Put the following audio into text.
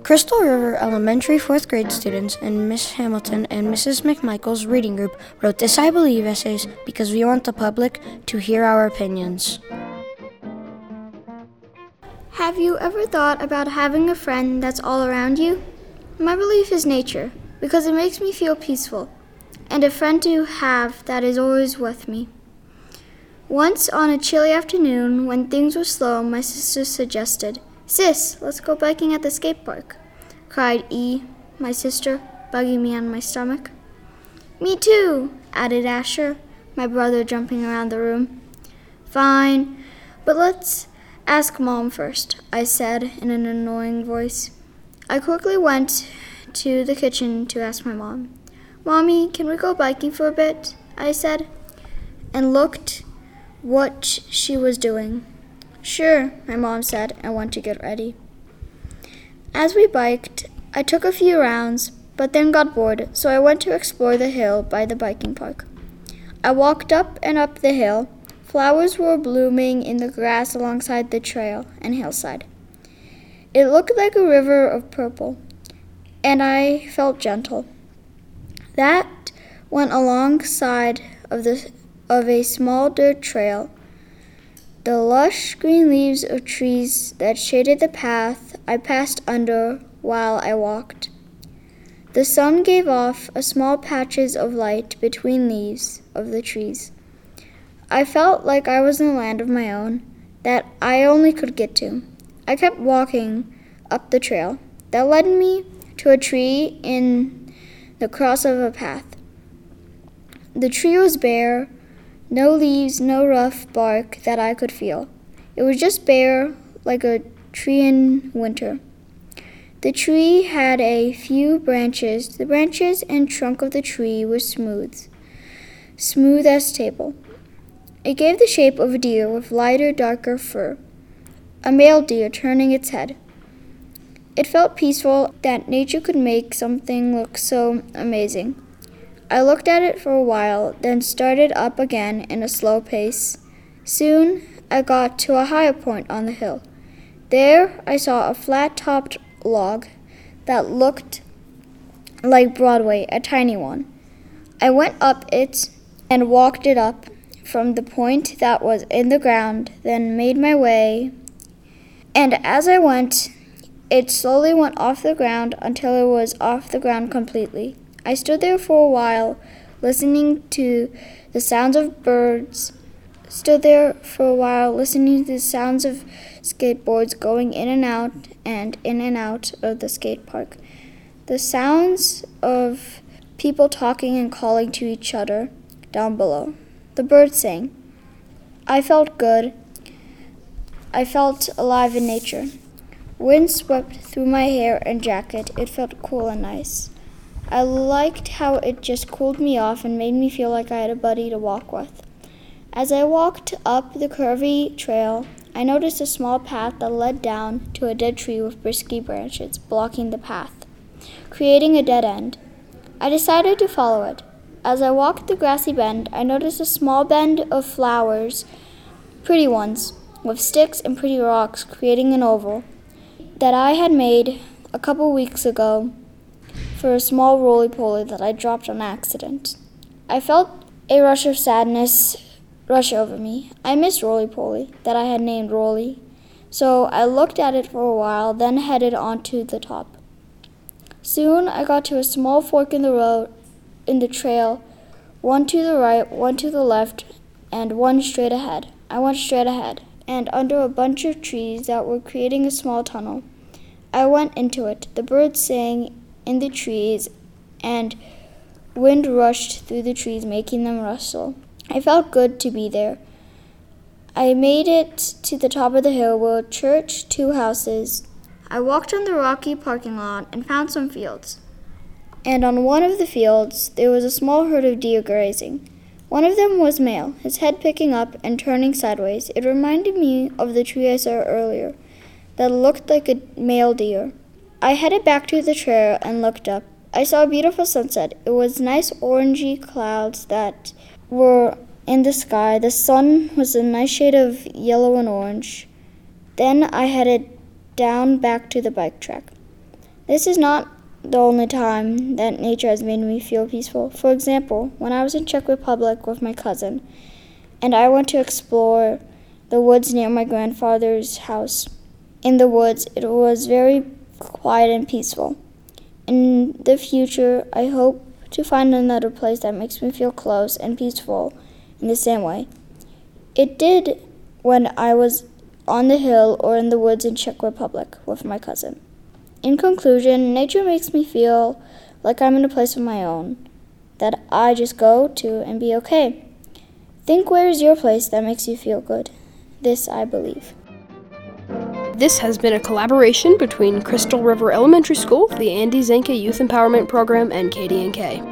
Crystal River Elementary 4th grade students in Miss Hamilton and Mrs. McMichael's reading group wrote This I Believe essays because we want the public to hear our opinions. Have you ever thought about having a friend that's all around you? My belief is nature, because it makes me feel peaceful, and a friend to have that is always with me. Once on a chilly afternoon, when things were slow, my sister suggested, "Sis, let's go biking at the skate park," cried E, my sister, bugging me on my stomach. "Me too," added Asher, my brother, jumping around the room. "Fine, but let's ask Mom first," I said in an annoying voice. I quickly went to the kitchen to ask my mom. "Mommy, can we go biking for a bit?" I said, and looked what she was doing. "Sure," my mom said, and went to get ready. As we biked, I took a few rounds, but then got bored, so I went to explore the hill by the biking park. I walked up and up the hill. Flowers were blooming in the grass alongside the trail and hillside. It looked like a river of purple, and I felt gentle. That went alongside of a small dirt trail. The lush green leaves of trees that shaded the path I passed under while I walked. The sun gave off small patches of light between leaves of the trees. I felt like I was in a land of my own that I only could get to. I kept walking up the trail that led me to a tree in the cross of a path. The tree was bare, no leaves, no rough bark that I could feel. It was just bare, like a tree in winter. The tree had a few branches. The branches and trunk of the tree were smooth as table. It gave the shape of a deer with lighter, darker fur, a male deer turning its head. It felt peaceful that nature could make something look so amazing. I looked at it for a while, then started up again in a slow pace. Soon I got to a higher point on the hill. There I saw a flat-topped log that looked like Broadway, a tiny one. I went up it and walked it up from the point that was in the ground, then made my way, and as I went, it slowly went off the ground until it was off the ground completely. I stood there for a while, listening to the sounds of birds, skateboards going in and out of the skate park. The sounds of people talking and calling to each other down below. The birds sang. I felt good. I felt alive in nature. Wind swept through my hair and jacket. It felt cool and nice. I liked how it just cooled me off and made me feel like I had a buddy to walk with. As I walked up the curvy trail, I noticed a small path that led down to a dead tree with brisky branches blocking the path, creating a dead end. I decided to follow it. As I walked the grassy bend, I noticed a small bed of flowers, pretty ones, with sticks and pretty rocks creating an oval that I had made a couple weeks ago for a small roly-poly that I dropped on accident. I felt a rush of sadness rush over me. I missed Roly-Poly, that I had named Roly, so I looked at it for a while, then headed on to the top. Soon I got to a small fork in the trail, one to the right, one to the left, and one straight ahead. I went straight ahead, and under a bunch of trees that were creating a small tunnel. I went into it. The birds sang in the trees, and wind rushed through the trees, making them rustle. I felt good to be there. I made it to the top of the hill with a church, 2 houses. I walked on the rocky parking lot and found some fields. And on one of the fields, there was a small herd of deer grazing. One of them was male, his head picking up and turning sideways. It reminded me of the tree I saw earlier that looked like a male deer. I headed back to the trail and looked up. I saw a beautiful sunset. It was nice orangey clouds that were in the sky. The sun was a nice shade of yellow and orange. Then I headed down back to the bike track. This is not the only time that nature has made me feel peaceful. For example, when I was in Czech Republic with my cousin, and I went to explore the woods near my grandfather's house. In the woods, it was very quiet and peaceful. In the future, I hope to find another place that makes me feel close and peaceful in the same way. It did when I was on the hill or in the woods in Czech Republic with my cousin. In conclusion, nature makes me feel like I'm in a place of my own, that I just go to and be okay. Think, where is your place that makes you feel good? This I believe. This has been a collaboration between Crystal River Elementary School, the Andy Zanka Youth Empowerment Program, and KDNK.